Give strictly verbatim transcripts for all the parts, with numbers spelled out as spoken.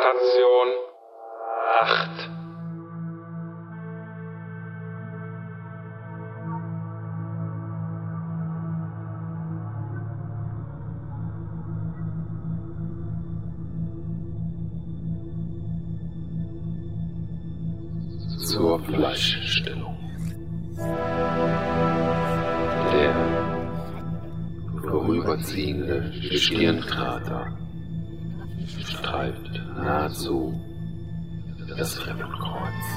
Station acht. Zur Fleischherstellung. Der vorüberziehende Stirnkrater streift nahezu das Treppenkreuz.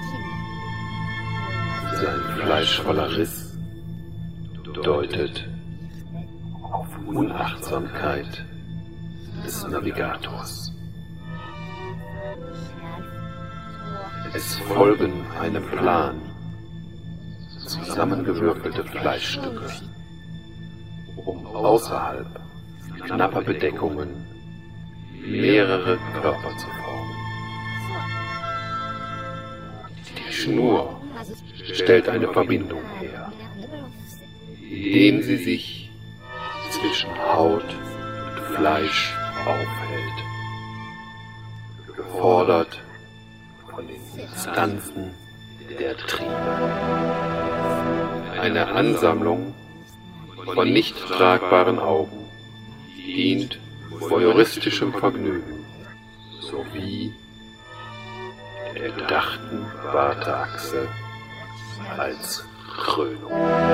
Sein fleischvoller Riss deutet auf Unachtsamkeit des Navigators. Es folgen einem Plan zusammengewürfelte Fleischstücke, um außerhalb knapper Bedeckungen mehrere Körper zu formen. Die Schnur stellt eine Verbindung her, indem sie sich zwischen Haut und Fleisch aufhält, gefordert von den Instanzen der Triebe. Eine Ansammlung von nicht tragbaren Augen dient voyeuristischem Vergnügen sowie der bedachten Warteachse als Krönung.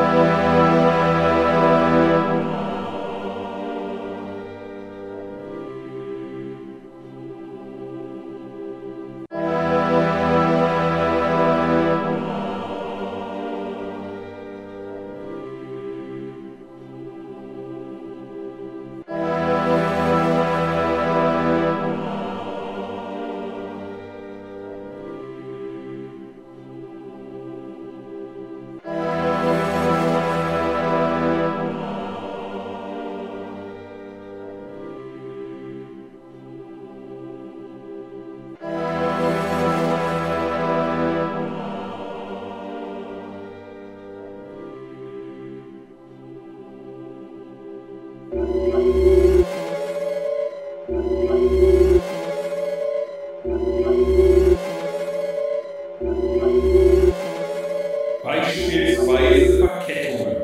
Beispielsweise Verkettungen,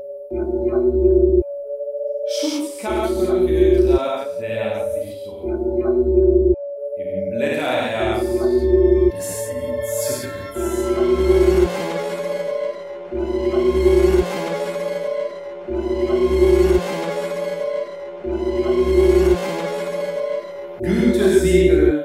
Schutzkapselfilter der Sichtung, im Blätterherbst des Entzückens. Gütesiegel